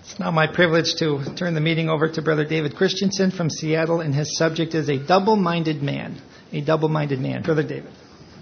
It's now my privilege to turn the meeting over to Brother David Christensen from Seattle, and his subject is a double-minded man. A double-minded man. Brother David.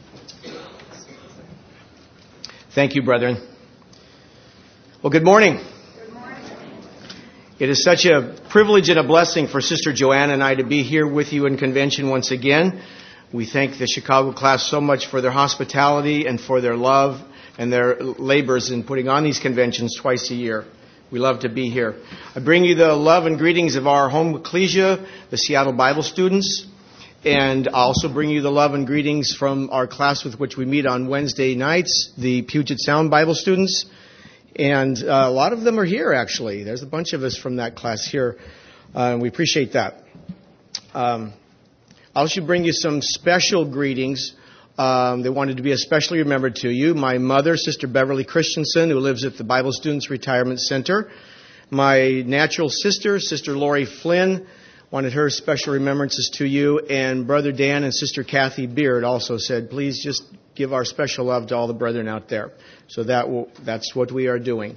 Thank you, brethren. Well, good morning. Good morning. It is such a privilege and a blessing for Sister Joanna and I to be here with you in convention once again. We thank the Chicago class so much for their hospitality and for their love and their labors in putting on these conventions twice a year. We love to be here. I bring you the love and greetings of our home ecclesia, the Seattle Bible students, and I also bring you the love and greetings from our class with which we meet on Wednesday nights, the Puget Sound Bible students. And a lot of them are here, actually. There's a bunch of us from that class here. We appreciate that. I also bring you some special greetings. They wanted to be especially remembered to you. My mother, Sister Beverly Christensen, who lives at the Bible Students Retirement Center. My natural sister, Sister Lori Flynn, wanted her special remembrances to you. And Brother Dan and Sister Kathy Beard also said, please just give our special love to all the brethren out there. So that's what we are doing.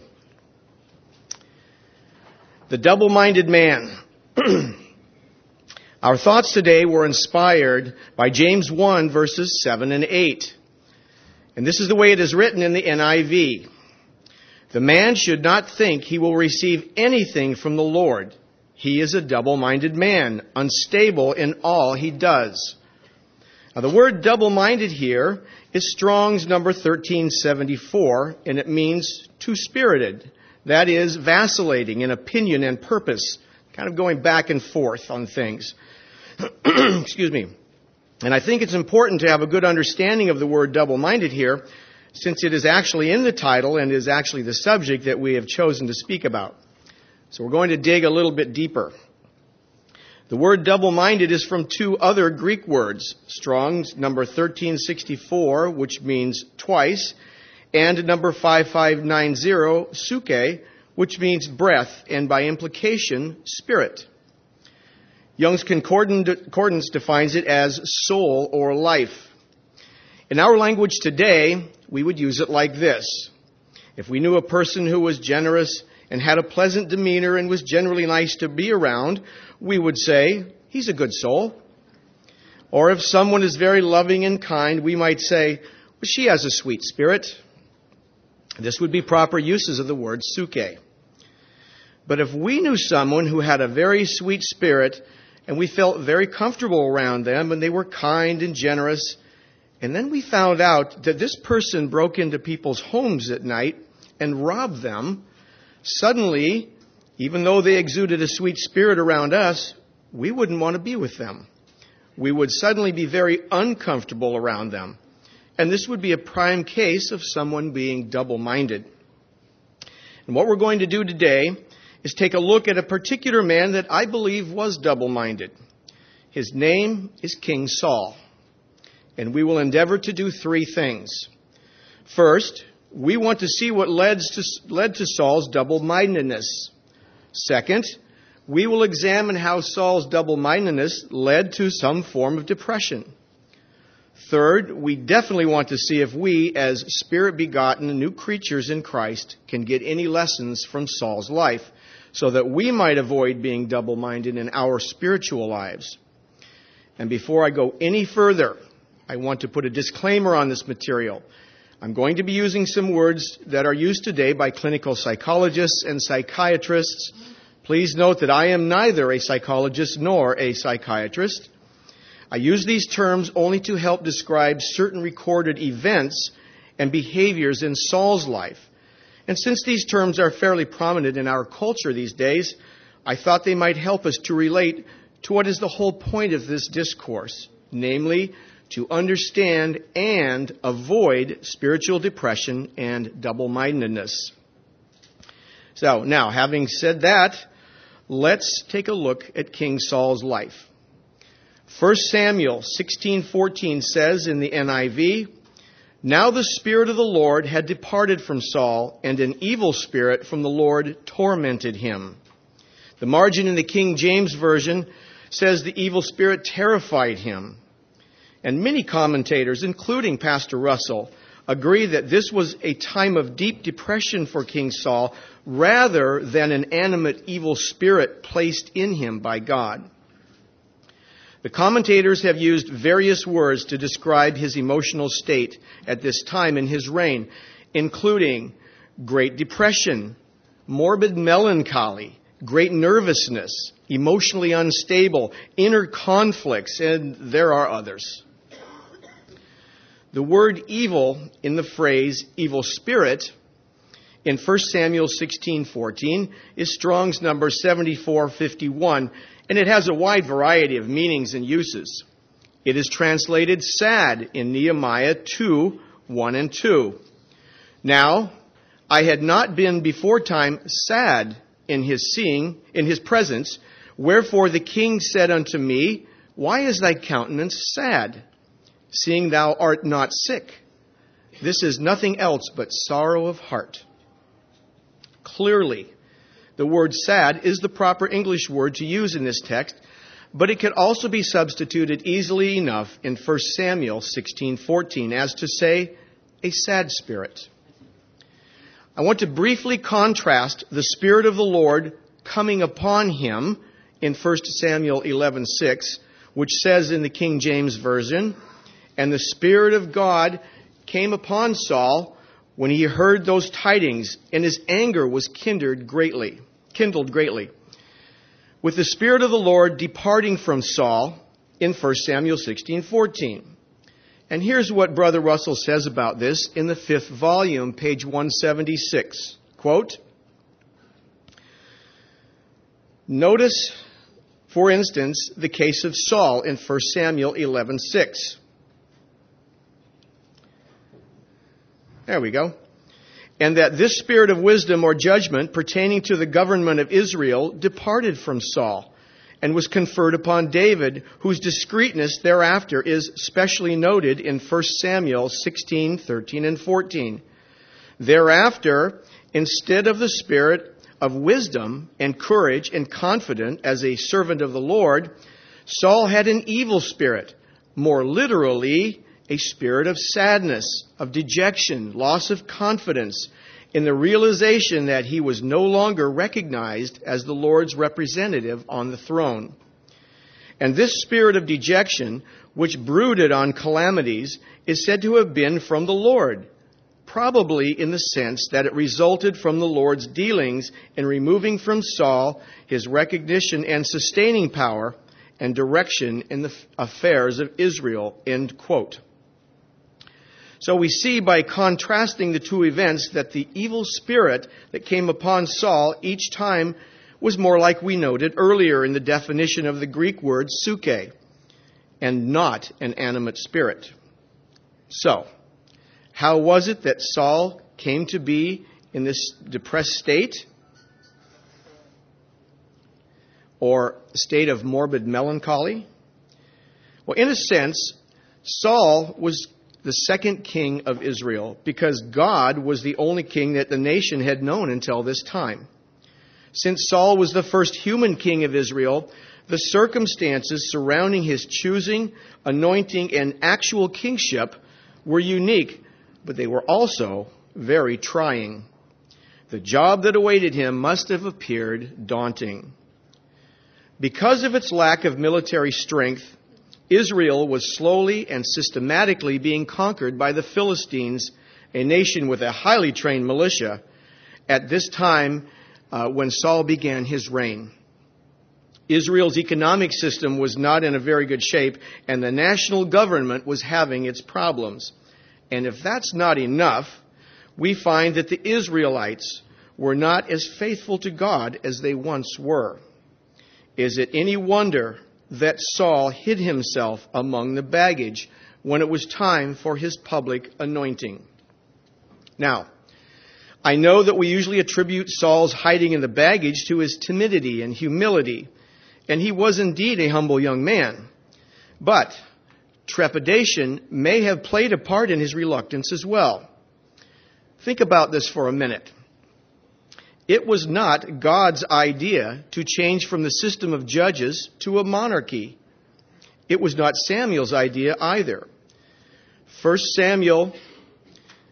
The double-minded man. Our thoughts today were inspired by James 1, verses 7 and 8. And this is the way it is written in the NIV. The man should not think he will receive anything from the Lord. He is a double-minded man, unstable in all he does. Now, the word double-minded here is Strong's number 1374, and it means two-spirited. That is, vacillating in opinion and purpose, kind of going back and forth on things. Excuse me. And I think it's important to have a good understanding of the word double-minded here, since it is actually in the title and is actually the subject that we have chosen to speak about. So we're going to dig a little bit deeper. The word double-minded is from two other Greek words, Strong's number 1364, which means twice, and number 5590, suke, which means breath, and by implication, spirit. Young's Concordance defines it as soul or life. In our language today, we would use it like this. If we knew a person who was generous and had a pleasant demeanor and was generally nice to be around, we would say, he's a good soul. Or if someone is very loving and kind, we might say, well, she has a sweet spirit. This would be proper uses of the word suke. But if we knew someone who had a very sweet spirit and we felt very comfortable around them and they were kind and generous, and then we found out that this person broke into people's homes at night and robbed them, suddenly, even though they exuded a sweet spirit around us, we wouldn't want to be with them. We would suddenly be very uncomfortable around them. And this would be a prime case of someone being double-minded. And what we're going to do today is take a look at a particular man that I believe was double-minded. His name is King Saul. And we will endeavor to do three things. First, we want to see what led to Saul's double-mindedness. Second, we will examine how Saul's double-mindedness led to some form of depression. Third, we definitely want to see if we, as spirit-begotten new creatures in Christ, can get any lessons from Saul's life, so that we might avoid being double-minded in our spiritual lives. And before I go any further, I want to put a disclaimer on this material. I'm going to be using some words that are used today by clinical psychologists and psychiatrists. Please note that I am neither a psychologist nor a psychiatrist. I use these terms only to help describe certain recorded events and behaviors in Saul's life. And since these terms are fairly prominent in our culture these days, I thought they might help us to relate to what is the whole point of this discourse, namely, to understand and avoid spiritual depression and double-mindedness. So, now, having said that, let's take a look at King Saul's life. 1 Samuel 16:14 says in the NIV, Now the Spirit of the Lord had departed from Saul, and an evil spirit from the Lord tormented him. The margin in the King James Version says the evil spirit terrified him. And many commentators, including Pastor Russell, agree that this was a time of deep depression for King Saul rather than an animate evil spirit placed in him by God. The commentators have used various words to describe his emotional state at this time in his reign, including great depression, morbid melancholy, great nervousness, emotionally unstable, inner conflicts, and there are others. The word evil in the phrase evil spirit in 1 Samuel 16:14 is Strong's number 7451, and it has a wide variety of meanings and uses. It is translated sad in Nehemiah 2:1 and 2. Now, I had not been beforetime sad in his presence, wherefore the king said unto me, Why is thy countenance sad, seeing thou art not sick? This is nothing else but sorrow of heart. Clearly, the word sad is the proper English word to use in this text, but it could also be substituted easily enough in 1 Samuel 16:14 as to say, a sad spirit. I want to briefly contrast the Spirit of the Lord coming upon him in 1 Samuel 11:6, which says in the King James Version, And the Spirit of God came upon Saul when he heard those tidings, and his anger was kindled greatly. With the Spirit of the Lord departing from Saul in 1 Samuel 16:14. And here's what Brother Russell says about this in the 5th volume, page 176. Quote, Notice, for instance, the case of Saul in 1 Samuel 11:6. There we go. And that this spirit of wisdom or judgment pertaining to the government of Israel departed from Saul and was conferred upon David, whose discreetness thereafter is specially noted in 1 Samuel 16:13 and 14. Thereafter, instead of the spirit of wisdom and courage and confidence as a servant of the Lord, Saul had an evil spirit, more literally, a spirit of sadness, of dejection, loss of confidence, in the realization that he was no longer recognized as the Lord's representative on the throne. And this spirit of dejection, which brooded on calamities, is said to have been from the Lord, probably in the sense that it resulted from the Lord's dealings in removing from Saul his recognition and sustaining power and direction in the affairs of Israel. End quote. So we see by contrasting the two events that the evil spirit that came upon Saul each time was more like we noted earlier in the definition of the Greek word psyche, and not an animate spirit. So, how was it that Saul came to be in this depressed state, or state of morbid melancholy? Well, in a sense, Saul was the second king of Israel, because God was the only king that the nation had known until this time. Since Saul was the first human king of Israel, the circumstances surrounding his choosing, anointing, and actual kingship were unique, but they were also very trying. The job that awaited him must have appeared daunting. Because of its lack of military strength, Israel was slowly and systematically being conquered by the Philistines, a nation with a highly trained militia, at this time when Saul began his reign. Israel's economic system was not in a very good shape, and the national government was having its problems. And if that's not enough, we find that the Israelites were not as faithful to God as they once were. Is it any wonder that Saul hid himself among the baggage when it was time for his public anointing? Now, I know that we usually attribute Saul's hiding in the baggage to his timidity and humility, and he was indeed a humble young man. But trepidation may have played a part in his reluctance as well. Think about this for a minute. It was not God's idea to change from the system of judges to a monarchy. It was not Samuel's idea either. 1 Samuel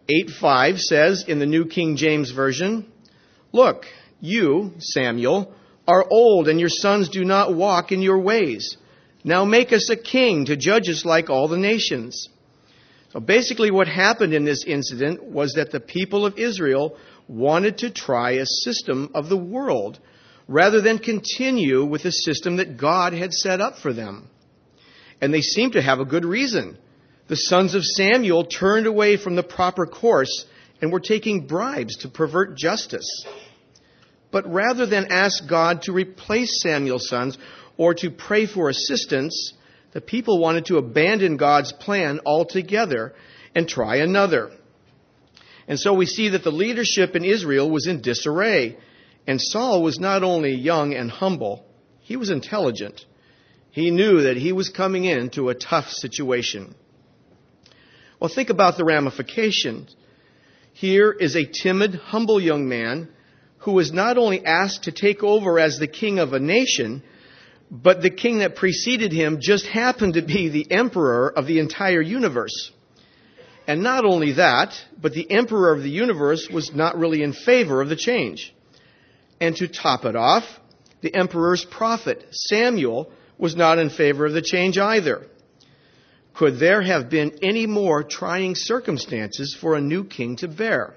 8:5 says in the New King James Version, "Look, you, Samuel, are old, and your sons do not walk in your ways. Now make us a king to judge us like all the nations." So basically what happened in this incident was that the people of Israel wanted to try a system of the world rather than continue with the system that God had set up for them. And they seemed to have a good reason. The sons of Samuel turned away from the proper course and were taking bribes to pervert justice. But rather than ask God to replace Samuel's sons or to pray for assistance, the people wanted to abandon God's plan altogether and try another. And so we see that the leadership in Israel was in disarray. And Saul was not only young and humble, he was intelligent. He knew that he was coming into a tough situation. Well, think about the ramifications. Here is a timid, humble young man who was not only asked to take over as the king of a nation, but the king that preceded him just happened to be the emperor of the entire universe. And not only that, but the emperor of the universe was not really in favor of the change. And to top it off, the emperor's prophet, Samuel, was not in favor of the change either. Could there have been any more trying circumstances for a new king to bear?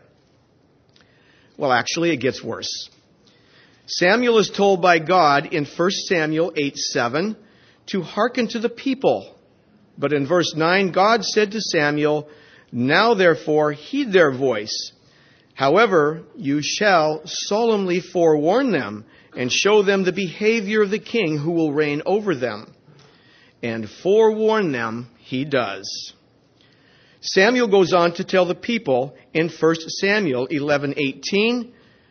Well, actually, it gets worse. Samuel is told by God in 1 Samuel 8:7 to hearken to the people. But in verse 9, God said to Samuel, "Now therefore heed their voice. However, you shall solemnly forewarn them and show them the behavior of the king who will reign over them." And forewarn them he does. Samuel goes on to tell the people in 1 Samuel 11:8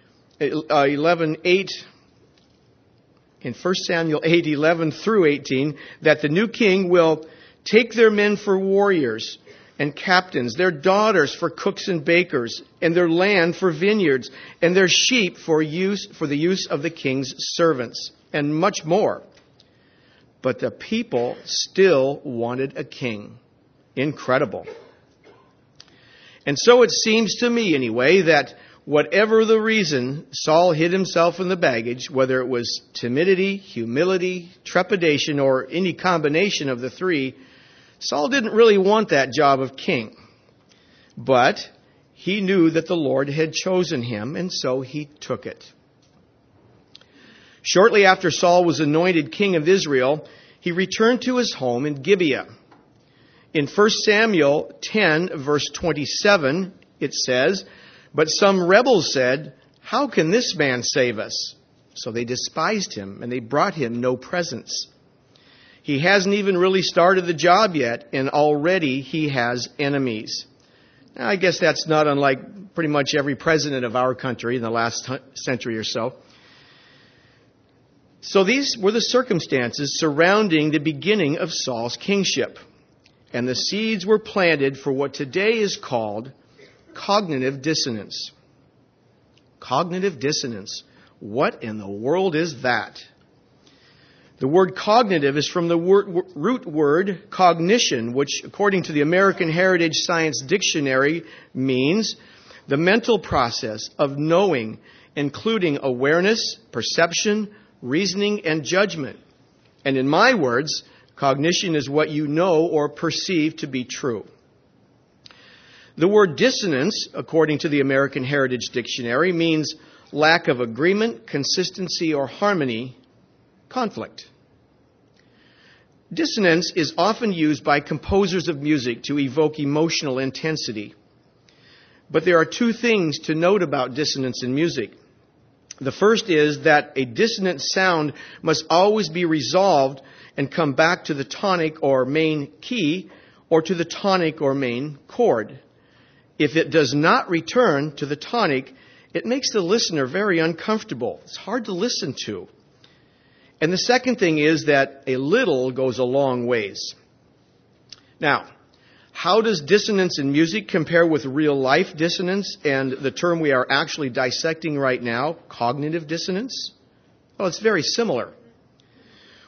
in 1 Samuel 8:11 through 18 that the new king will take their men for warriors and captains, their daughters for cooks and bakers, and their land for vineyards, and their sheep for the use of the king's servants, and much more. But the people still wanted a king. Incredible. And so it seems to me, anyway, that whatever the reason Saul hid himself in the baggage, whether it was timidity, humility, trepidation, or any combination of the three, Saul didn't really want that job of king. But he knew that the Lord had chosen him, and so he took it. Shortly after Saul was anointed king of Israel, he returned to his home in Gibeah. In 1 Samuel 10, verse 27, it says, "But some rebels said, 'How can this man save us?' So they despised him, and they brought him no presents. He hasn't even really started the job yet, and already he has enemies." Now, I guess that's not unlike pretty much every president of our country in the last century or so. So these were the circumstances surrounding the beginning of Saul's kingship. And the seeds were planted for what today is called cognitive dissonance. Cognitive dissonance. What in the world is that? The word cognitive is from the root word cognition, which, according to the American Heritage Science Dictionary, means the mental process of knowing, including awareness, perception, reasoning, and judgment. And in my words, cognition is what you know or perceive to be true. The word dissonance, according to the American Heritage Dictionary, means lack of agreement, consistency, or harmony, conflict. Dissonance is often used by composers of music to evoke emotional intensity. But there are two things to note about dissonance in music. The first is that a dissonant sound must always be resolved and come back to the tonic or main key or to the tonic or main chord. If it does not return to the tonic, it makes the listener very uncomfortable. It's hard to listen to. And the second thing is that a little goes a long ways. Now, how does dissonance in music compare with real life dissonance and the term we are actually dissecting right now, cognitive dissonance? Well, it's very similar.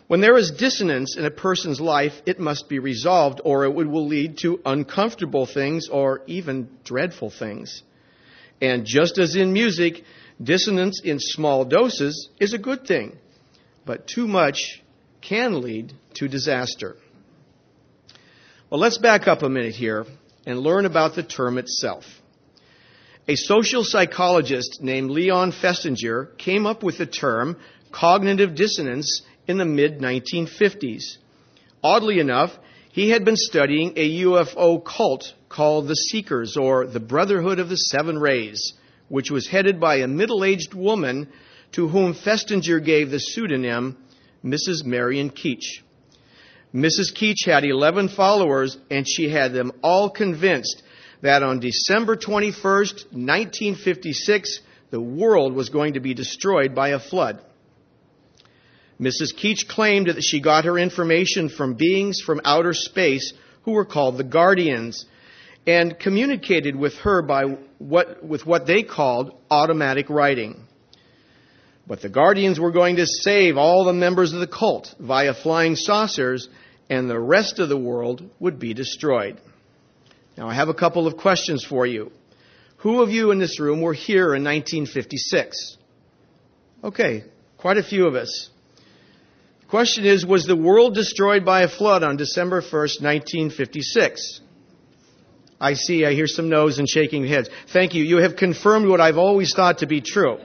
When there is dissonance in a person's life, it must be resolved, or it will lead to uncomfortable things or even dreadful things. And just as in music, dissonance in small doses is a good thing, but too much can lead to disaster. Well, let's back up a minute here and learn about the term itself. A social psychologist named Leon Festinger came up with the term cognitive dissonance in the mid-1950s. Oddly enough, he had been studying a UFO cult called the Seekers, or the Brotherhood of the Seven Rays, which was headed by a middle-aged woman to whom Festinger gave the pseudonym Mrs. Marion Keech. Mrs. Keech had 11 followers, and she had them all convinced that on December 21st, 1956, the world was going to be destroyed by a flood. Mrs. Keech claimed that she got her information from beings from outer space who were called the Guardians, and communicated with her with what they called automatic writing. But the Guardians were going to save all the members of the cult via flying saucers, and the rest of the world would be destroyed. Now, I have a couple of questions for you. Who of you in this room were here in 1956? Okay, quite a few of us. The question is, was the world destroyed by a flood on December 1st, 1956? I hear some no's and shaking heads. Thank you. You have confirmed what I've always thought to be true.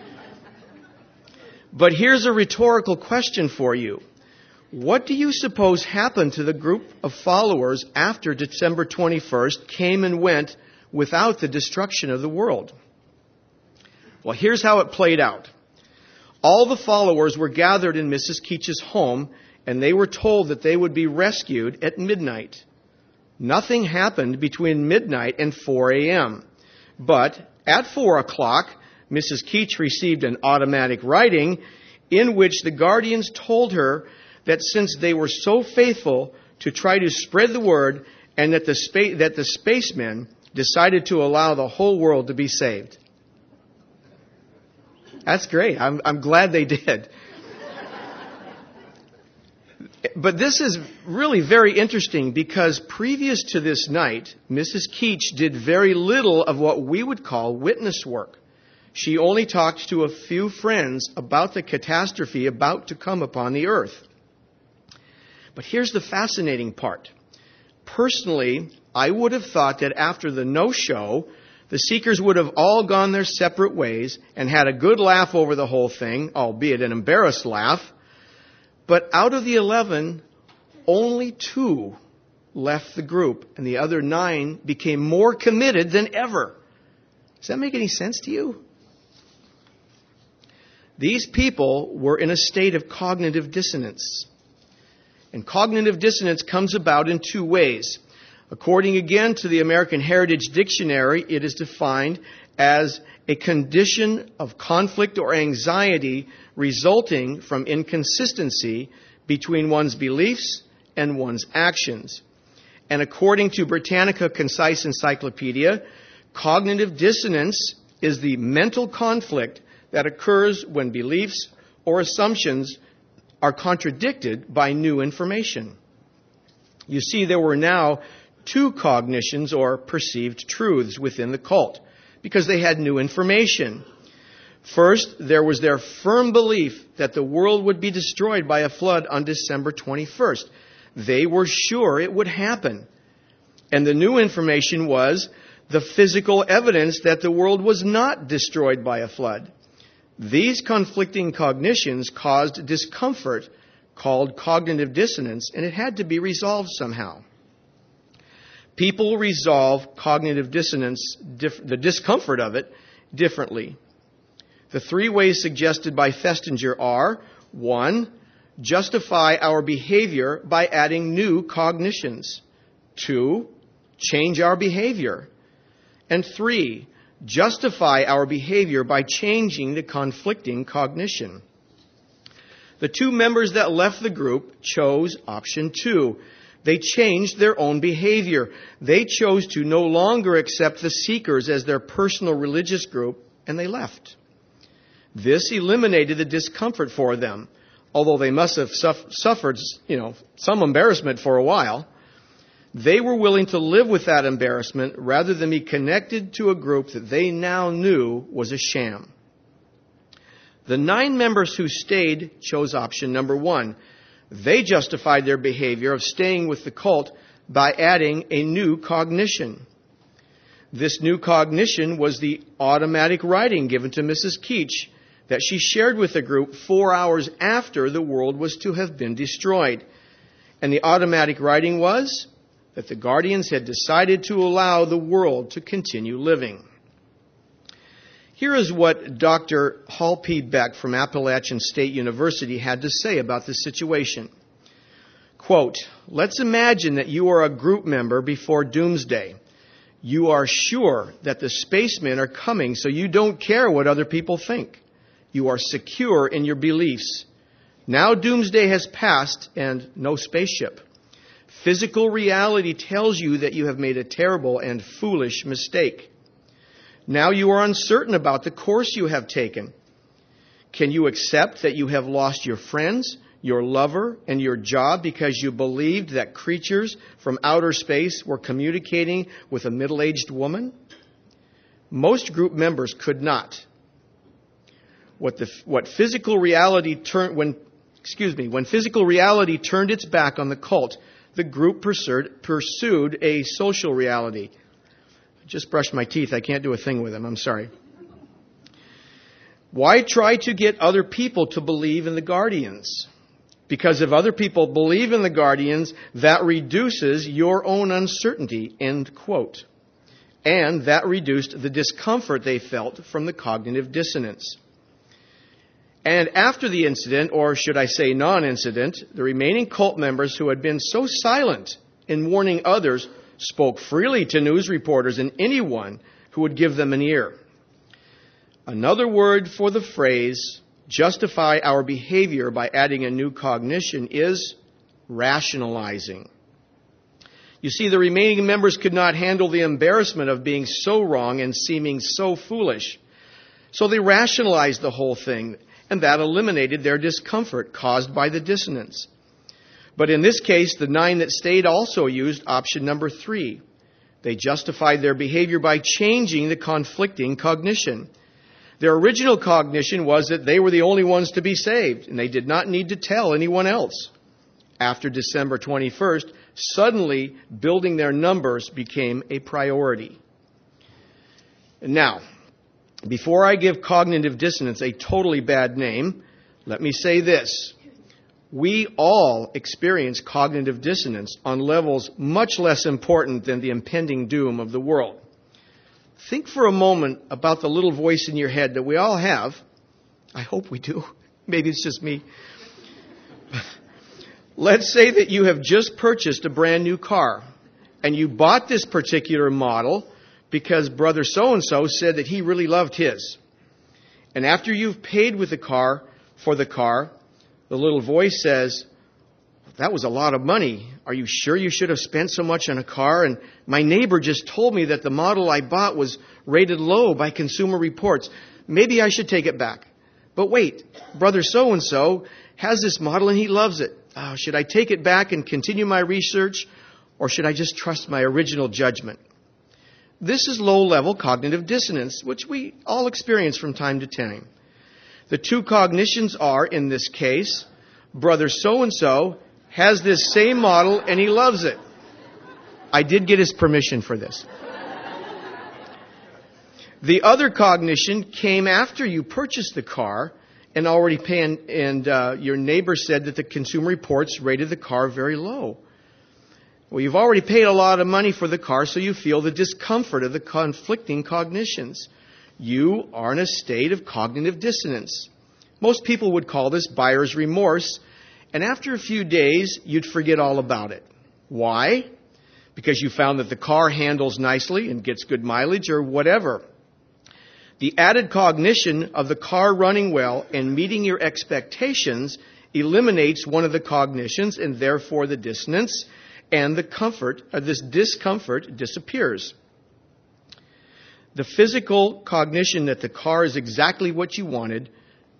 But here's a rhetorical question for you. What do you suppose happened to the group of followers after December 21st came and went without the destruction of the world? Well, here's how it played out. All the followers were gathered in Mrs. Keech's home, and they were told that they would be rescued at midnight. Nothing happened between midnight and 4 a.m. But at 4 o'clock, Mrs. Keech received an automatic writing in which the Guardians told her that since they were so faithful to try to spread the word, and that the spacemen decided to allow the whole world to be saved. That's great. I'm glad they did. But this is really very interesting because previous to this night, Mrs. Keech did very little of what we would call witness work. She only talked to a few friends about the catastrophe about to come upon the earth. But here's the fascinating part. Personally, I would have thought that after the no-show, the Seekers would have all gone their separate ways and had a good laugh over the whole thing, albeit an embarrassed laugh. But out of the 11, only 2 left the group, and the other 9 became more committed than ever. Does that make any sense to you? These people were in a state of cognitive dissonance. And cognitive dissonance comes about in 2 ways. According again to the American Heritage Dictionary, it is defined as a condition of conflict or anxiety resulting from inconsistency between one's beliefs and one's actions. And according to Britannica Concise Encyclopedia, cognitive dissonance is the mental conflict that occurs when beliefs or assumptions are contradicted by new information. You see, there were now 2 cognitions or perceived truths within the cult because they had new information. First, there was their firm belief that the world would be destroyed by a flood on December 21st. They were sure it would happen. And the new information was the physical evidence that the world was not destroyed by a flood. These conflicting cognitions caused discomfort called cognitive dissonance, and it had to be resolved somehow. People resolve cognitive dissonance, the discomfort of it, differently. The 3 ways suggested by Festinger are: 1, justify our behavior by adding new cognitions. 2, change our behavior. And 3, justify our behavior by changing the conflicting cognition. The 2 members that left the group chose option 2. They changed their own behavior. They chose to no longer accept the Seekers as their personal religious group, and they left. This eliminated the discomfort for them. although they must have suffered, some embarrassment for a while, they were willing to live with that embarrassment rather than be connected to a group that they now knew was a sham. The 9 members who stayed chose option number 1. They justified their behavior of staying with the cult by adding a new cognition. This new cognition was the automatic writing given to Mrs. Keach that she shared with the group 4 hours after the world was to have been destroyed. And the automatic writing was that the Guardians had decided to allow the world to continue living. Here is what Dr. Hall P. Beck from Appalachian State University had to say about this situation. Quote, "Let's imagine that you are a group member before doomsday. You are sure that the spacemen are coming, so you don't care what other people think. You are secure in your beliefs. Now doomsday has passed and no spaceship. Physical reality tells you that you have made a terrible and foolish mistake. Now you are uncertain about the course you have taken. Can you accept that you have lost your friends, your lover, and your job because you believed that creatures from outer space were communicating with a middle-aged woman? Most group members could not. When physical reality turned its back on the cult, the group pursued a social reality." I just brushed my teeth. I can't do a thing with them. I'm sorry. Why try to get other people to believe in the Guardians? Because if other people believe in the Guardians, that reduces your own uncertainty, end quote. And that reduced the discomfort they felt from the cognitive dissonance. And after the incident, or should I say non-incident, the remaining cult members who had been so silent in warning others spoke freely to news reporters and anyone who would give them an ear. Another word for the phrase, justify our behavior by adding a new cognition, is rationalizing. You see, the remaining members could not handle the embarrassment of being so wrong and seeming so foolish. So they rationalized the whole thing, and that eliminated their discomfort caused by the dissonance. But in this case, the 9 that stayed also used option number 3. They justified their behavior by changing the conflicting cognition. Their original cognition was that they were the only ones to be saved, and they did not need to tell anyone else. After December 21st, suddenly building their numbers became a priority. Now, before I give cognitive dissonance a totally bad name, let me say this. We all experience cognitive dissonance on levels much less important than the impending doom of the world. Think for a moment about the little voice in your head that we all have. I hope we do. Maybe it's just me. Let's say that you have just purchased a brand new car, and you bought this particular model because brother so-and-so said that he really loved his. And after you've paid with the car, the little voice says, "That was a lot of money. Are you sure you should have spent so much on a car? And my neighbor just told me that the model I bought was rated low by Consumer Reports. Maybe I should take it back. But wait, brother so-and-so has this model and he loves it. Should I take it back and continue my research, or should I just trust my original judgment?" This is low-level cognitive dissonance, which we all experience from time to time. The two cognitions are, in this case, brother so-and-so has this same model and he loves it. I did get his permission for this. The other cognition came after you purchased the car and already paid, and your neighbor said that the Consumer Reports rated the car very low. Well, you've already paid a lot of money for the car, so you feel the discomfort of the conflicting cognitions. You are in a state of cognitive dissonance. Most people would call this buyer's remorse, and after a few days, you'd forget all about it. Why? Because you found that the car handles nicely and gets good mileage or whatever. The added cognition of the car running well and meeting your expectations eliminates one of the cognitions, and therefore the dissonance and this discomfort disappears. The physical cognition that the car is exactly what you wanted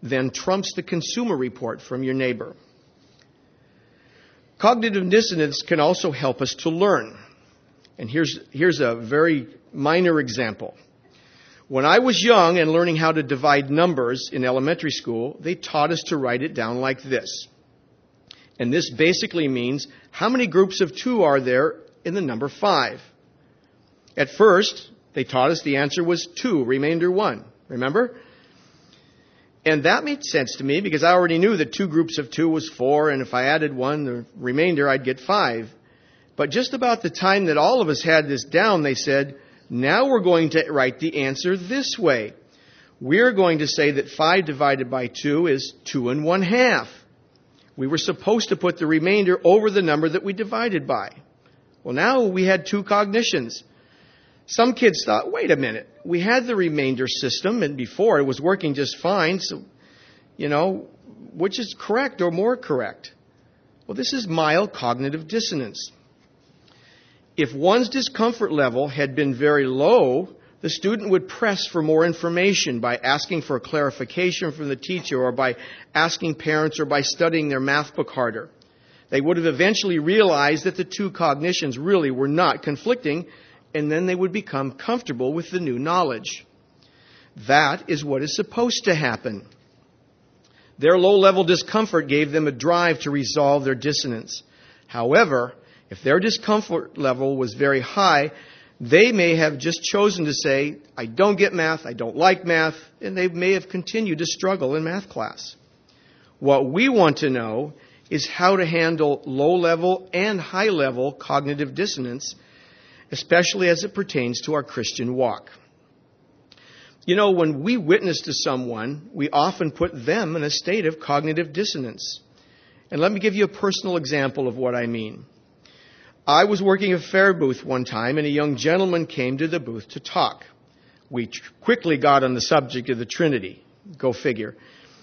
then trumps the Consumer Report from your neighbor. Cognitive dissonance can also help us to learn. And here's a very minor example. When I was young and learning how to divide numbers in elementary school, they taught us to write it down like this. And this basically means how many groups of 2 are there in the number 5. At first, they taught us the answer was 2, remainder 1. Remember? And that made sense to me because I already knew that 2 groups of 2 was 4, and if I added 1, the remainder, I'd get 5. But just about the time that all of us had this down, they said, now we're going to write the answer this way. We're going to say that 5 divided by 2 is 2 1/2. We were supposed to put the remainder over the number that we divided by. Well, now we had 2 cognitions. Some kids thought, wait a minute, we had the remainder system, and before it was working just fine, so, which is correct or more correct? Well, this is mild cognitive dissonance. If one's discomfort level had been very low, the student would press for more information by asking for a clarification from the teacher or by asking parents or by studying their math book harder. They would have eventually realized that the 2 cognitions really were not conflicting, and then they would become comfortable with the new knowledge. That is what is supposed to happen. Their low-level discomfort gave them a drive to resolve their dissonance. However, if their discomfort level was very high, they may have just chosen to say, I don't get math, I don't like math, and they may have continued to struggle in math class. What we want to know is how to handle low-level and high-level cognitive dissonance, especially as it pertains to our Christian walk. When we witness to someone, we often put them in a state of cognitive dissonance. And let me give you a personal example of what I mean. I was working a fare booth one time, and a young gentleman came to the booth to talk. We quickly got on the subject of the Trinity. Go figure.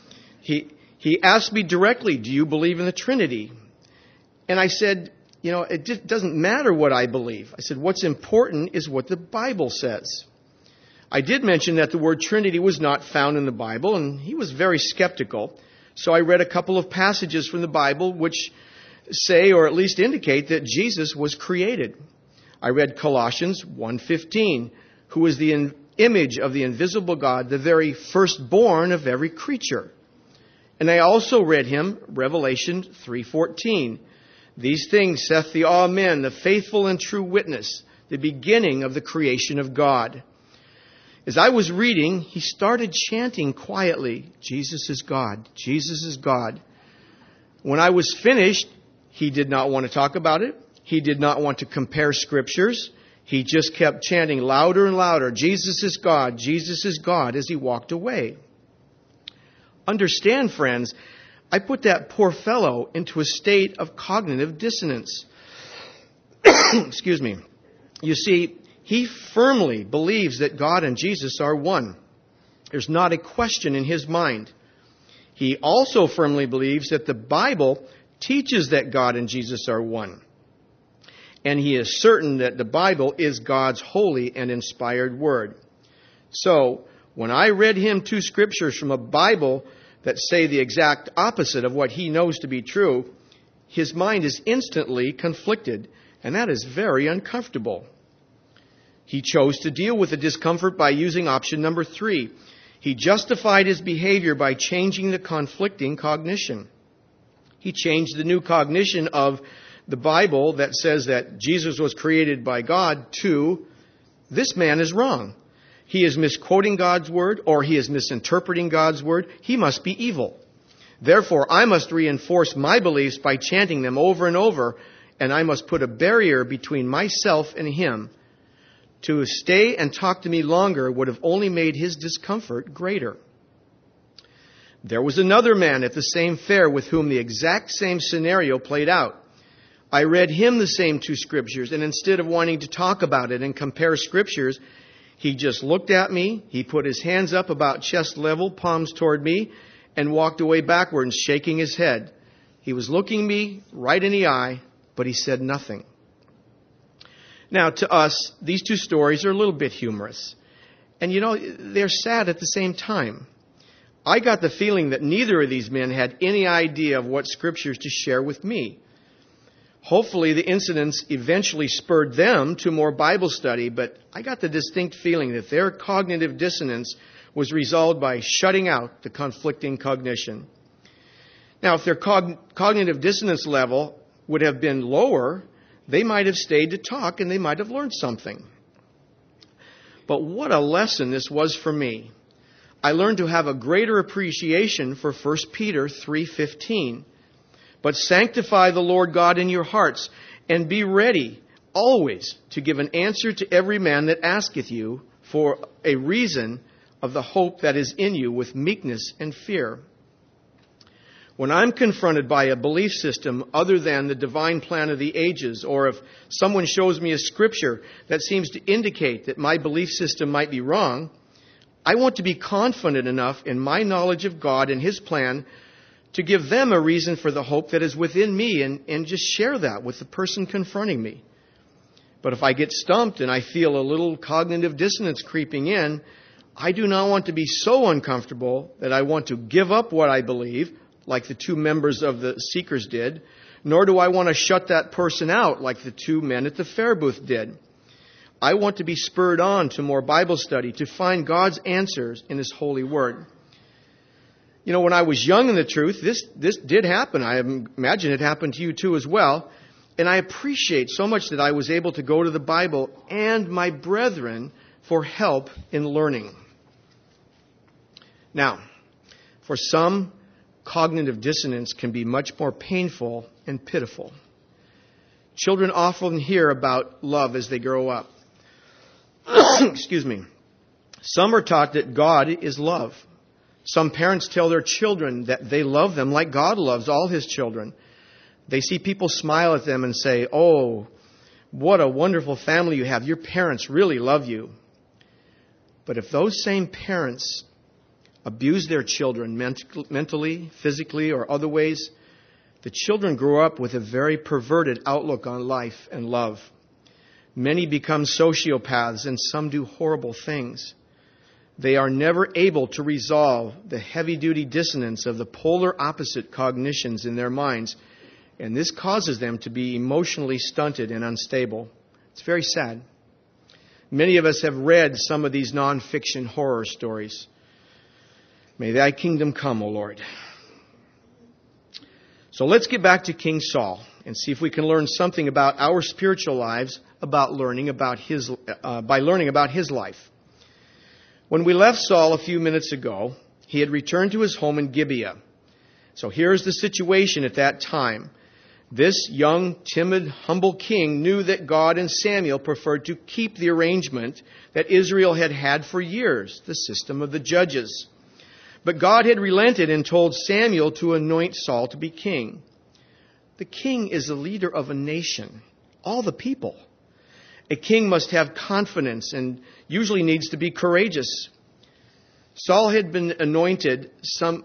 He asked me directly, do you believe in the Trinity? And I said, it just doesn't matter what I believe. I said, what's important is what the Bible says. I did mention that the word Trinity was not found in the Bible, and he was very skeptical. So I read a couple of passages from the Bible which say, or at least indicate, that Jesus was created. I read Colossians 1:15, who is the image of the invisible God, the very firstborn of every creature. And I also read him Revelation 3:14. These things saith the Amen, the faithful and true witness, the beginning of the creation of God. As I was reading, he started chanting quietly, Jesus is God, Jesus is God. When I was finished, he did not want to talk about it. He did not want to compare scriptures. He just kept chanting louder and louder, Jesus is God, Jesus is God, as he walked away. Understand, friends, I put that poor fellow into a state of cognitive dissonance. Excuse me. You see, he firmly believes that God and Jesus are one. There's not a question in his mind. He also firmly believes that the Bible teaches that God and Jesus are one. And he is certain that the Bible is God's holy and inspired word. So, when I read him 2 scriptures from a Bible that say the exact opposite of what he knows to be true, his mind is instantly conflicted, and that is very uncomfortable. He chose to deal with the discomfort by using option number 3. He justified his behavior by changing the conflicting cognition. He changed the new cognition of the Bible that says that Jesus was created by God to, this man is wrong. He is misquoting God's word, or he is misinterpreting God's word. He must be evil. Therefore, I must reinforce my beliefs by chanting them over and over, and I must put a barrier between myself and him. To stay and talk to me longer would have only made his discomfort greater. There was another man at the same fair with whom the exact same scenario played out. I read him the same 2 scriptures, and instead of wanting to talk about it and compare scriptures, he just looked at me, he put his hands up about chest level, palms toward me, and walked away backwards, shaking his head. He was looking me right in the eye, but he said nothing. Now, to us, these 2 stories are a little bit humorous. And they're sad at the same time. I got the feeling that neither of these men had any idea of what scriptures to share with me. Hopefully the incidents eventually spurred them to more Bible study, but I got the distinct feeling that their cognitive dissonance was resolved by shutting out the conflicting cognition. Now, if their cognitive dissonance level would have been lower, they might have stayed to talk and they might have learned something. But what a lesson this was for me. I learned to have a greater appreciation for 1 Peter 3:15. But sanctify the Lord God in your hearts, and be ready always to give an answer to every man that asketh you for a reason of the hope that is in you with meekness and fear. When I'm confronted by a belief system other than the divine plan of the ages, or if someone shows me a scripture that seems to indicate that my belief system might be wrong, I want to be confident enough in my knowledge of God and His plan to give them a reason for the hope that is within me and just share that with the person confronting me. But if I get stumped and I feel a little cognitive dissonance creeping in, I do not want to be so uncomfortable that I want to give up what I believe, like the two members of the Seekers did, nor do I want to shut that person out like the two men at the fair booth did. I want to be spurred on to more Bible study, to find God's answers in His holy word. You know, when I was young in the truth, this did happen. I imagine it happened to you too as well. And I appreciate so much that I was able to go to the Bible and my brethren for help in learning. Now, for some, cognitive dissonance can be much more painful and pitiful. Children often hear about love as they grow up. Excuse me. Some are taught that God is love. Some parents tell their children that they love them like God loves all His children. They see people smile at them and say, "Oh, what a wonderful family you have. Your parents really love you." But if those same parents abuse their children mentally, physically, or other ways, the children grow up with a very perverted outlook on life and love. Many become sociopaths and some do horrible things. They are never able to resolve the heavy-duty dissonance of the polar opposite cognitions in their minds, and this causes them to be emotionally stunted and unstable. It's very sad. Many of us have read some of these non-fiction horror stories. May Thy kingdom come, O Lord. So let's get back to King Saul and see if we can learn something about our spiritual lives by learning about his life. When we left Saul a few minutes ago, he had returned to his home in Gibeah. So here's the situation at that time. This young, timid, humble king knew that God and Samuel preferred to keep the arrangement that Israel had had for years, the system of the judges. But God had relented and told Samuel to anoint Saul to be king. The king is the leader of a nation, all the people. A king must have confidence and usually needs to be courageous. Saul had been anointed some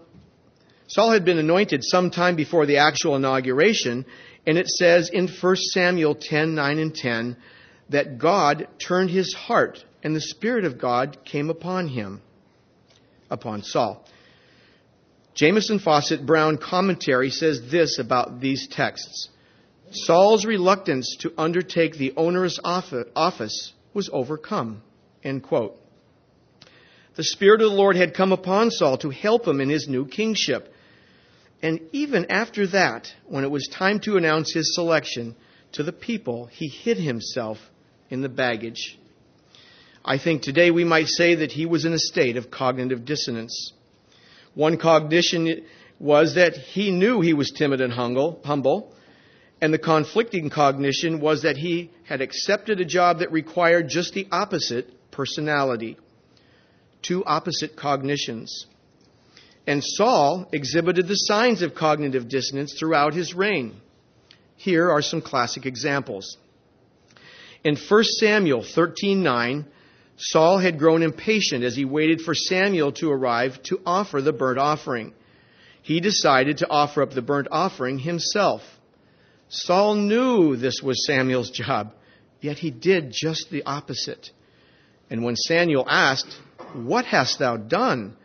time before the actual inauguration, and it says in 1 Samuel 10:9 and 10 that God turned his heart and the Spirit of God came upon him, upon Saul. Jamieson Fausset Brown commentary says this about these texts. Saul's reluctance to undertake the onerous office was overcome. End quote. The Spirit of the Lord had come upon Saul to help him in his new kingship. And even after that, when it was time to announce his selection to the people, he hid himself in the baggage. I think today we might say that he was in a state of cognitive dissonance. One cognition was that he knew he was timid and humble, and the conflicting cognition was that he had accepted a job that required just the opposite personality. Two opposite cognitions. And Saul exhibited the signs of cognitive dissonance throughout his reign. Here are some classic examples. In 1 Samuel 13:9, Saul had grown impatient as he waited for Samuel to arrive to offer the burnt offering. He decided to offer up the burnt offering himself. Saul knew this was Samuel's job, yet he did just the opposite. And when Samuel asked, "What hast thou done?"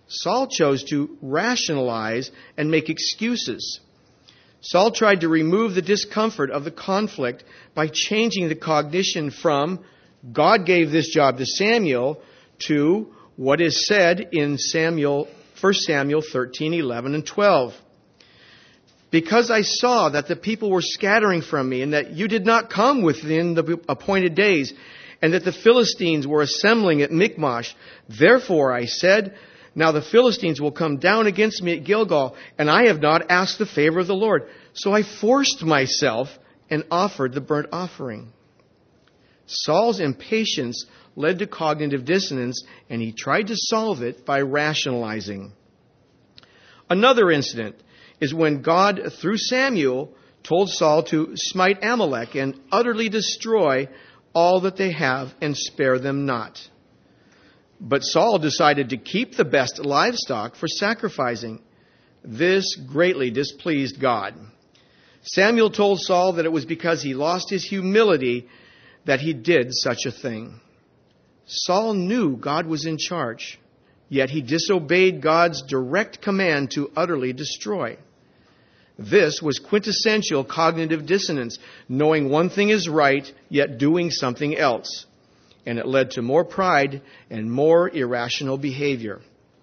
Saul chose to rationalize and make excuses. Saul tried to remove the discomfort of the conflict by changing the cognition from God gave this job to Samuel to what is said in 1 Samuel 13, 11, and 12. Because I saw that the people were scattering from me, and that you did not come within the appointed days, and that the Philistines were assembling at Michmash, therefore I said, now the Philistines will come down against me at Gilgal, and I have not asked the favor of the Lord. So I forced myself and offered the burnt offering. Saul's impatience led to cognitive dissonance, and he tried to solve it by rationalizing. Another incident is when God, through Samuel, told Saul to smite Amalek and utterly destroy all that they have and spare them not. But Saul decided to keep the best livestock for sacrificing. This greatly displeased God. Samuel told Saul that it was because he lost his humility that he did such a thing. Saul knew God was in charge, yet he disobeyed God's direct command to utterly destroy. This was quintessential cognitive dissonance, knowing one thing is right, yet doing something else. And it led to more pride and more irrational behavior.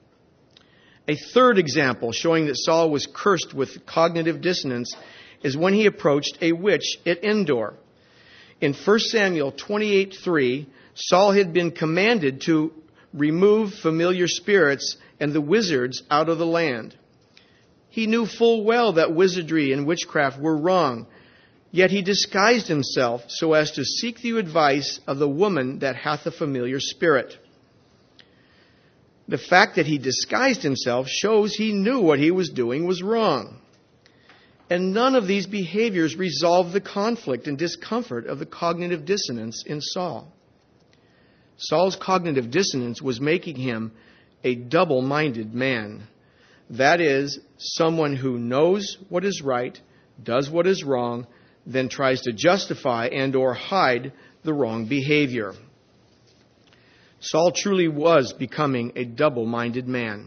A third example showing that Saul was cursed with cognitive dissonance is when he approached a witch at Endor. In 1 Samuel 28:3, Saul had been commanded to remove familiar spirits and the wizards out of the land. He knew full well that wizardry and witchcraft were wrong, yet he disguised himself so as to seek the advice of the woman that hath a familiar spirit. The fact that he disguised himself shows he knew what he was doing was wrong. And none of these behaviors resolved the conflict and discomfort of the cognitive dissonance in Saul. Saul's cognitive dissonance was making him a double-minded man. That is, someone who knows what is right, does what is wrong, then tries to justify and or hide the wrong behavior. Saul truly was becoming a double-minded man.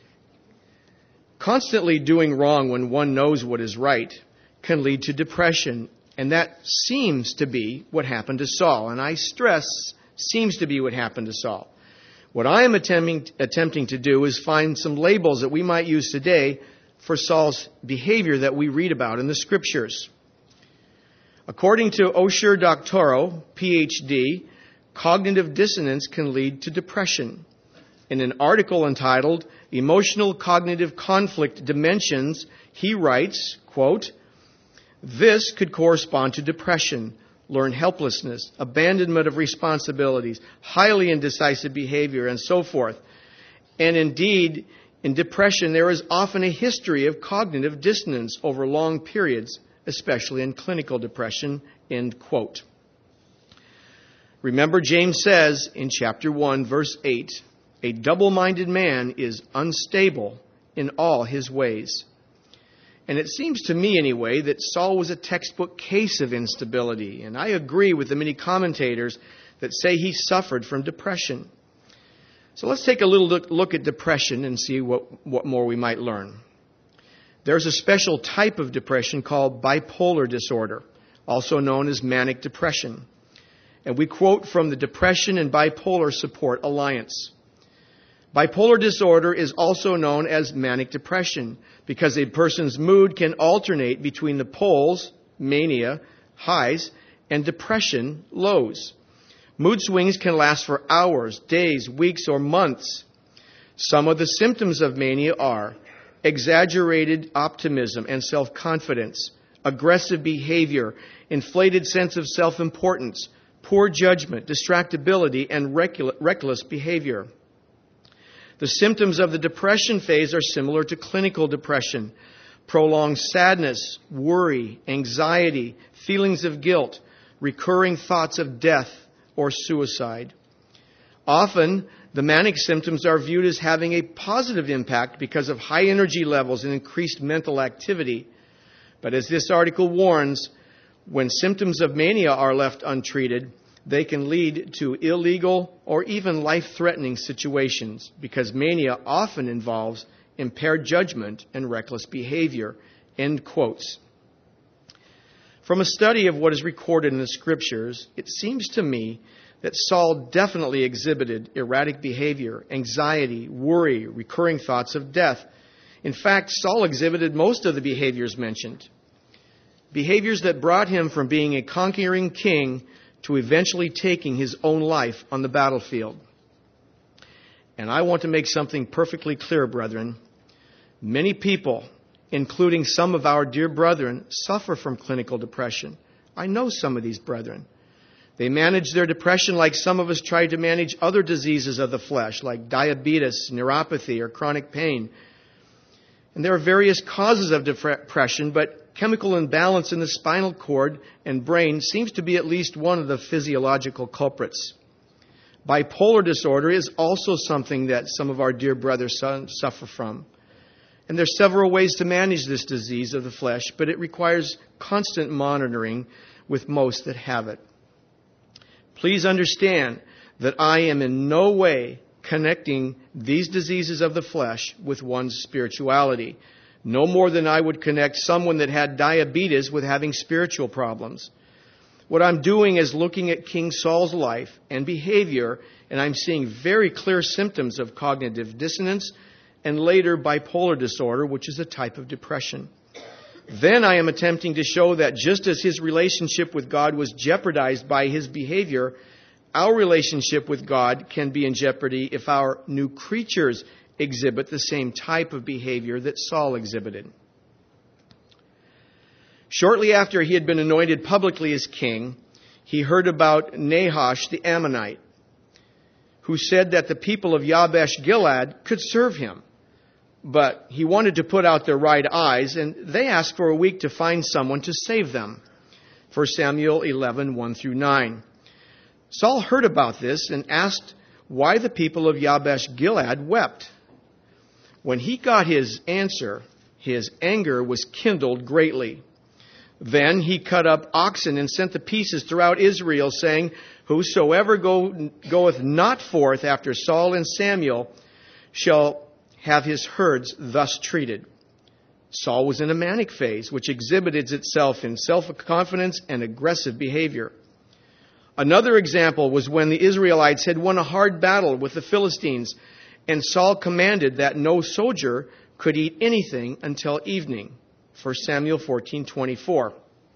Constantly doing wrong when one knows what is right can lead to depression, and that seems to be what happened to Saul. And I stress, seems to be what happened to Saul. What I am attempting to do is find some labels that we might use today for Saul's behavior that we read about in the Scriptures. According to Osher Doctorow, Ph.D., cognitive dissonance can lead to depression. In an article entitled Emotional Cognitive Conflict Dimensions, he writes, quote, "This could correspond to depression, learned helplessness, abandonment of responsibilities, highly indecisive behavior, and so forth. And indeed, in depression, there is often a history of cognitive dissonance over long periods, especially in clinical depression," end quote. Remember, James says in chapter 1, verse 8, "A double-minded man is unstable in all his ways." And it seems to me, anyway, that Saul was a textbook case of instability. And I agree with the many commentators that say he suffered from depression. So let's take a little look at depression and see what more we might learn. There's a special type of depression called bipolar disorder, also known as manic depression. And we quote from the Depression and Bipolar Support Alliance. Bipolar disorder is also known as manic depression because a person's mood can alternate between the poles, mania, highs, and depression, lows. Mood swings can last for hours, days, weeks, or months. Some of the symptoms of mania are exaggerated optimism and self-confidence, aggressive behavior, inflated sense of self-importance, poor judgment, distractibility, and reckless behavior. The symptoms of the depression phase are similar to clinical depression: prolonged sadness, worry, anxiety, feelings of guilt, recurring thoughts of death or suicide. Often, the manic symptoms are viewed as having a positive impact because of high energy levels and increased mental activity. But as this article warns, when symptoms of mania are left untreated, they can lead to illegal or even life-threatening situations because mania often involves impaired judgment and reckless behavior. End quotes. From a study of what is recorded in the Scriptures, it seems to me that Saul definitely exhibited erratic behavior, anxiety, worry, recurring thoughts of death. In fact, Saul exhibited most of the behaviors mentioned. Behaviors that brought him from being a conquering king to eventually taking his own life on the battlefield. And I want to make something perfectly clear, brethren. Many people, including some of our dear brethren, suffer from clinical depression. I know some of these brethren. They manage their depression like some of us try to manage other diseases of the flesh, like diabetes, neuropathy, or chronic pain. And there are various causes of depression, but chemical imbalance in the spinal cord and brain seems to be at least one of the physiological culprits. Bipolar disorder is also something that some of our dear brothers suffer from. And there are several ways to manage this disease of the flesh, but it requires constant monitoring with most that have it. Please understand that I am in no way connecting these diseases of the flesh with one's spirituality, no more than I would connect someone that had diabetes with having spiritual problems. What I'm doing is looking at King Saul's life and behavior, and I'm seeing very clear symptoms of cognitive dissonance and later bipolar disorder, which is a type of depression. Then I am attempting to show that just as his relationship with God was jeopardized by his behavior, our relationship with God can be in jeopardy if our new creatures exhibit the same type of behavior that Saul exhibited. Shortly after he had been anointed publicly as king, he heard about Nahash the Ammonite, who said that the people of Yabesh Gilead could serve him. But he wanted to put out their right eyes, and they asked for a week to find someone to save them. 1 Samuel 11, 1 through 9. Saul heard about this and asked why the people of Yabesh Gilead wept. When he got his answer, his anger was kindled greatly. Then he cut up oxen and sent the pieces throughout Israel, saying, Whosoever goeth not forth after Saul and Samuel shall have his herds thus treated. Saul was in a manic phase, which exhibited itself in self-confidence and aggressive behavior. Another example was when the Israelites had won a hard battle with the Philistines, and Saul commanded that no soldier could eat anything until evening. 1 Samuel 14:24.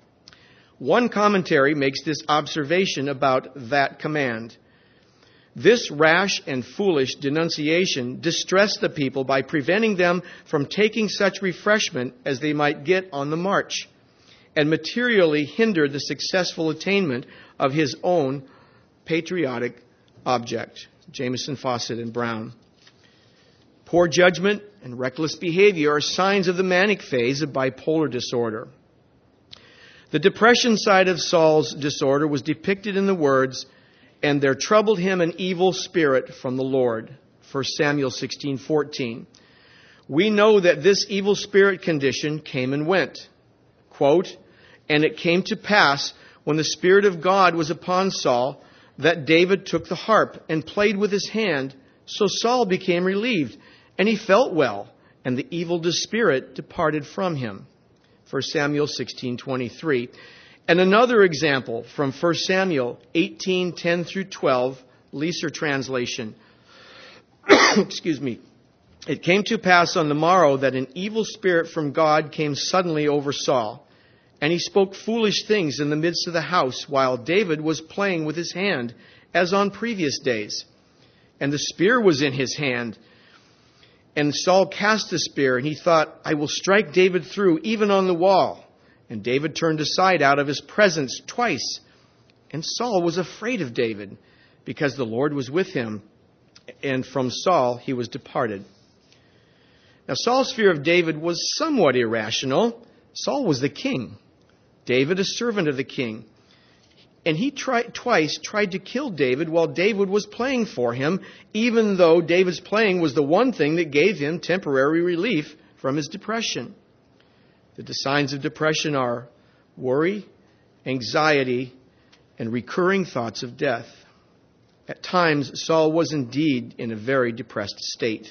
One commentary makes this observation about that command. This rash and foolish denunciation distressed the people by preventing them from taking such refreshment as they might get on the march, and materially hindered the successful attainment of his own patriotic object. Jameson, Fawcett, and Brown. Poor judgment and reckless behavior are signs of the manic phase of bipolar disorder. The depression side of Saul's disorder was depicted in the words, and there troubled him an evil spirit from the Lord. 1 Samuel 16:14. We know that this evil spirit condition came and went. Quote, and it came to pass when the Spirit of God was upon Saul that David took the harp and played with his hand. So Saul became relieved, and he felt well, and the evil spirit departed from him. 1 Samuel 16:23. And another example from 1 Samuel 18:10 through 12, Leeser translation. Excuse me. It came to pass on the morrow that an evil spirit from God came suddenly over Saul, and he spoke foolish things in the midst of the house while David was playing with his hand, as on previous days. And the spear was in his hand. And Saul cast the spear, and he thought, I will strike David through, even on the wall. And David turned aside out of his presence twice. And Saul was afraid of David, because the Lord was with him, and from Saul he was departed. Now Saul's fear of David was somewhat irrational. Saul was the king, David a servant of the king. And he twice tried to kill David while David was playing for him, even though David's playing was the one thing that gave him temporary relief from his depression. The signs of depression are worry, anxiety, and recurring thoughts of death. At times, Saul was indeed in a very depressed state.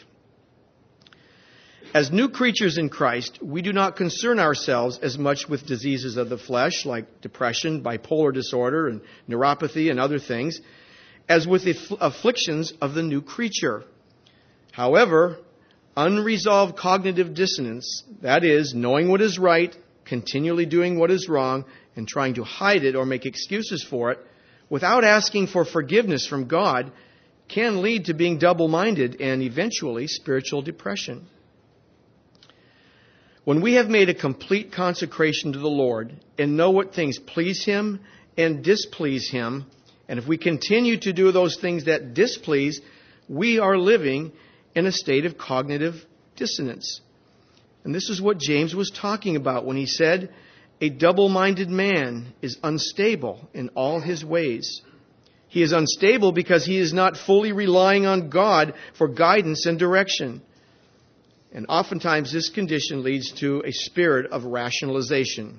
As new creatures in Christ, we do not concern ourselves as much with diseases of the flesh, like depression, bipolar disorder, and neuropathy, and other things, as with the afflictions of the new creature. However, unresolved cognitive dissonance, that is, knowing what is right, continually doing what is wrong, and trying to hide it or make excuses for it, without asking for forgiveness from God, can lead to being double-minded and eventually spiritual depression. When we have made a complete consecration to the Lord and know what things please Him and displease Him, and if we continue to do those things that displease, we are living in a state of cognitive dissonance. And this is what James was talking about when he said, a double-minded man is unstable in all his ways. He is unstable because he is not fully relying on God for guidance and direction. And oftentimes this condition leads to a spirit of rationalization.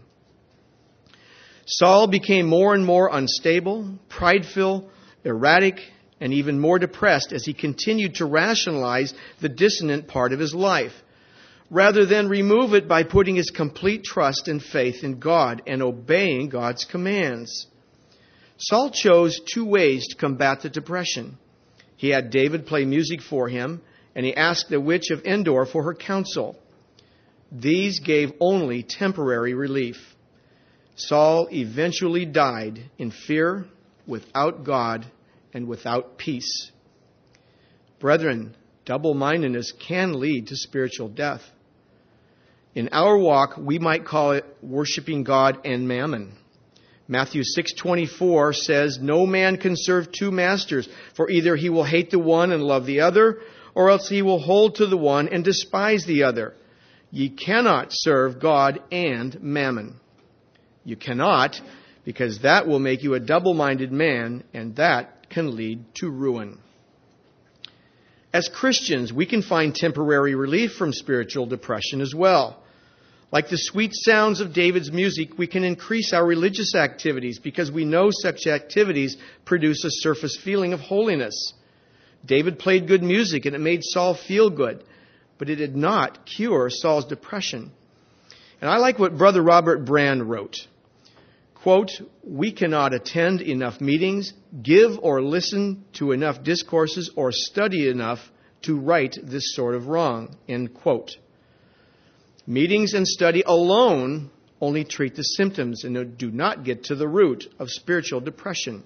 Saul became more and more unstable, prideful, erratic, and even more depressed as he continued to rationalize the dissonant part of his life, rather than remove it by putting his complete trust and faith in God and obeying God's commands. Saul chose two ways to combat the depression. He had David play music for him, and he asked the witch of Endor for her counsel. These gave only temporary relief. Saul eventually died in fear, without God, and without peace. Brethren, double-mindedness can lead to spiritual death. In our walk, we might call it worshiping God and mammon. Matthew 6:24 says, no man can serve two masters, for either he will hate the one and love the other, or else he will hold to the one and despise the other. Ye cannot serve God and mammon. You cannot, because that will make you a double-minded man, and that can lead to ruin. As Christians, we can find temporary relief from spiritual depression as well. Like the sweet sounds of David's music, we can increase our religious activities because we know such activities produce a surface feeling of holiness. David played good music and it made Saul feel good, but it did not cure Saul's depression. And I like what Brother Robert Brand wrote. Quote, we cannot attend enough meetings, give or listen to enough discourses, or study enough to right this sort of wrong. End quote. Meetings and study alone only treat the symptoms and do not get to the root of spiritual depression.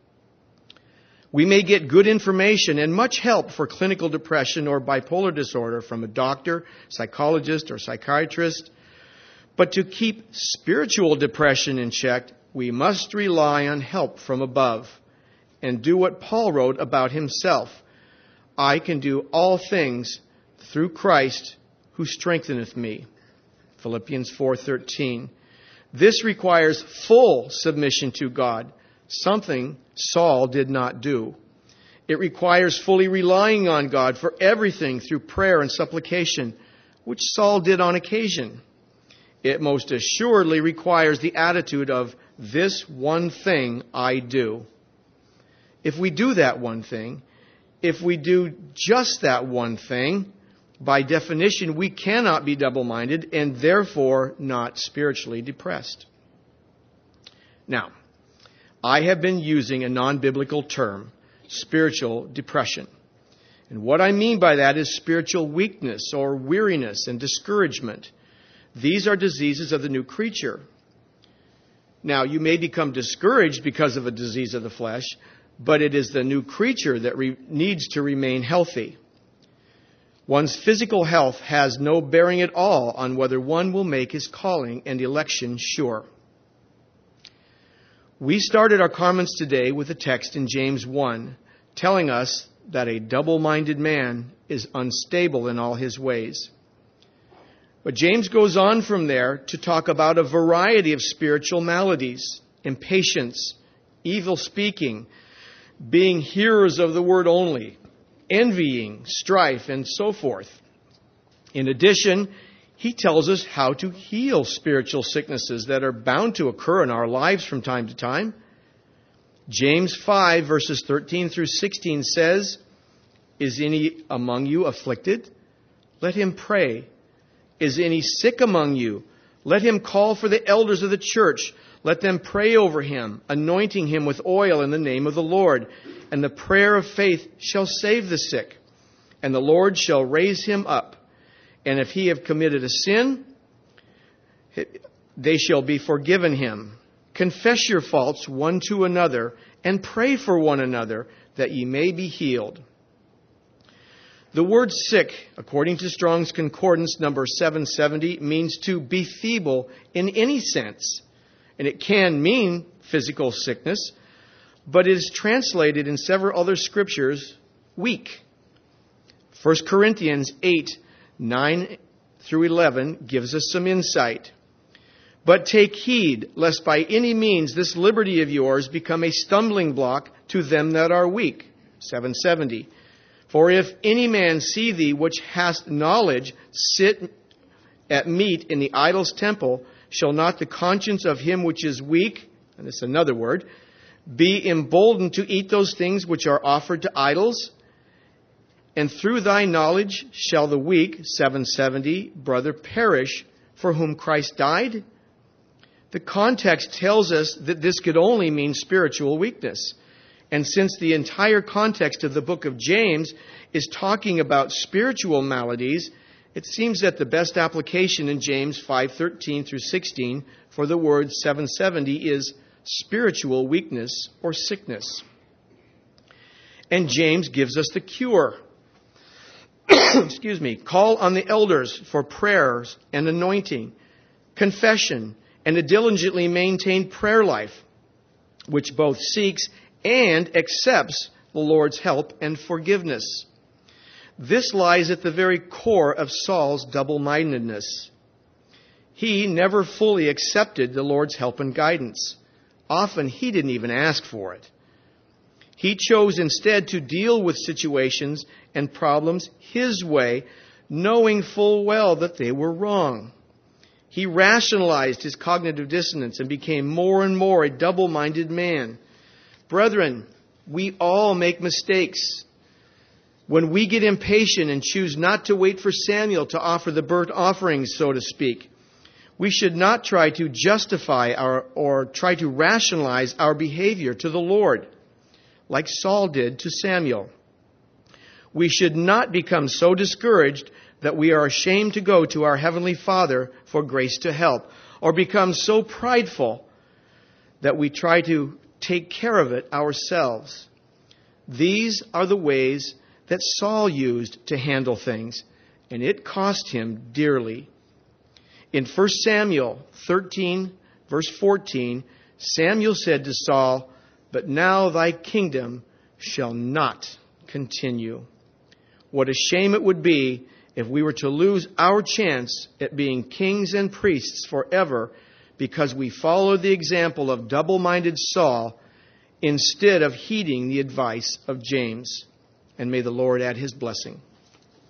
We may get good information and much help for clinical depression or bipolar disorder from a doctor, psychologist, or psychiatrist. But to keep spiritual depression in check, we must rely on help from above and do what Paul wrote about himself. I can do all things through Christ who strengtheneth me. Philippians 4:13. This requires full submission to God, something Saul did not do. It requires fully relying on God for everything through prayer and supplication, which Saul did on occasion. It most assuredly requires the attitude of, this one thing I do. If we do that one thing, if we do just that one thing, by definition, we cannot be double-minded and therefore not spiritually depressed. Now, I have been using a non-biblical term, spiritual depression. And what I mean by that is spiritual weakness or weariness and discouragement. These are diseases of the new creature. Now, you may become discouraged because of a disease of the flesh, but it is the new creature that needs to remain healthy. One's physical health has no bearing at all on whether one will make his calling and election sure. We started our comments today with a text in James 1 telling us that a double-minded man is unstable in all his ways. But James goes on from there to talk about a variety of spiritual maladies, impatience, evil speaking, being hearers of the word only, envying, strife, and so forth. In addition, he tells us how to heal spiritual sicknesses that are bound to occur in our lives from time to time. James 5, verses 13 through 16 says, "Is any among you afflicted? Let him pray. Is any sick among you? Let him call for the elders of the church. Let them pray over him, anointing him with oil in the name of the Lord. And the prayer of faith shall save the sick, and the Lord shall raise him up. And if he have committed a sin, they shall be forgiven him. Confess your faults one to another, and pray for one another, that ye may be healed." The word sick, according to Strong's Concordance number 770, means to be feeble in any sense. And it can mean physical sickness, but it is translated in several other scriptures, weak. 1 Corinthians 8, 9 through 11 gives us some insight. "But take heed, lest by any means this liberty of yours become a stumbling block to them that are weak." 770. "For if any man see thee which hast knowledge sit at meat in the idol's temple, shall not the conscience of him which is weak," and this is another word, "be emboldened to eat those things which are offered to idols? And through thy knowledge shall the weak," 770, "brother perish, for whom Christ died?" The context tells us that this could only mean spiritual weakness. And since the entire context of the book of James is talking about spiritual maladies, it seems that the best application in James 5:13 through 16 for the word 770 is spiritual weakness or sickness. And James gives us the cure. Call on the elders for prayers and anointing, confession, and a diligently maintained prayer life, which both seeks and accepts the Lord's help and forgiveness. This lies at the very core of Saul's double-mindedness. He never fully accepted the Lord's help and guidance. Often he didn't even ask for it. He chose instead to deal with situations and problems his way, knowing full well that they were wrong. He rationalized his cognitive dissonance and became more and more a double-minded man. Brethren, we all make mistakes. When we get impatient and choose not to wait for Samuel to offer the burnt offerings, so to speak, we should not try to justify or try to rationalize our behavior to the Lord, like Saul did to Samuel. We should not become so discouraged that we are ashamed to go to our Heavenly Father for grace to help, or become so prideful that we try to take care of it ourselves. These are the ways that Saul used to handle things, and it cost him dearly. In 1 Samuel 13, verse 14, Samuel said to Saul, "But now thy kingdom shall not continue." What a shame it would be if we were to lose our chance at being kings and priests forever because we followed the example of double-minded Saul instead of heeding the advice of James. And may the Lord add his blessing.